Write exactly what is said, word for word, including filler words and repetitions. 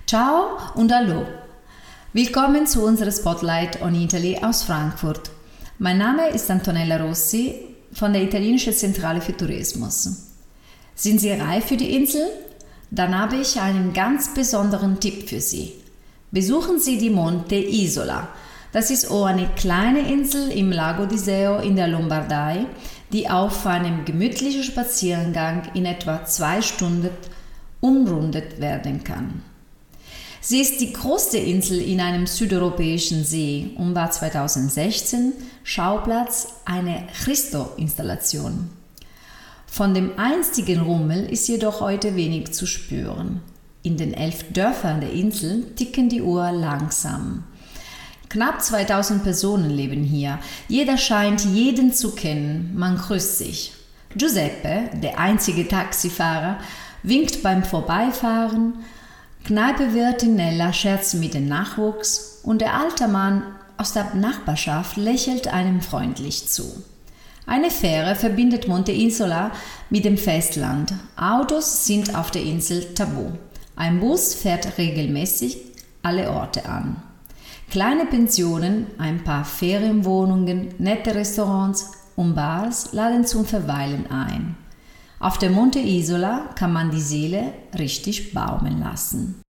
Ciao und hallo. Willkommen zu unserem Spotlight on Italy aus Frankfurt. Mein Name ist Antonella Rossi von der italienischen Zentrale für Tourismus. Sind Sie reif für die Insel? Dann habe ich einen ganz besonderen Tipp für Sie. Besuchen Sie die Monte Isola. Das ist auch eine kleine Insel im Lago di Seo in der Lombardei, die auf einem gemütlichen Spaziergang in etwa zwei Stunden umrundet werden kann. Sie ist die größte Insel in einem südeuropäischen See und war zweitausendsechzehn Schauplatz einer Christo-Installation. Von dem einstigen Rummel ist jedoch heute wenig zu spüren. In den elf Dörfern der Insel ticken die Uhr langsam. Knapp zweitausend Personen leben hier. Jeder scheint jeden zu kennen. Man grüßt sich. Giuseppe, der einzige Taxifahrer, winkt beim Vorbeifahren. Kneipewirtin Nella scherzt mit dem Nachwuchs und der alte Mann aus der Nachbarschaft lächelt einem freundlich zu. Eine Fähre verbindet Monte Isola mit dem Festland. Autos sind auf der Insel tabu. Ein Bus fährt regelmäßig alle Orte an. Kleine Pensionen, ein paar Ferienwohnungen, nette Restaurants und Bars laden zum Verweilen ein. Auf der Monte Isola kann man die Seele richtig baumeln lassen.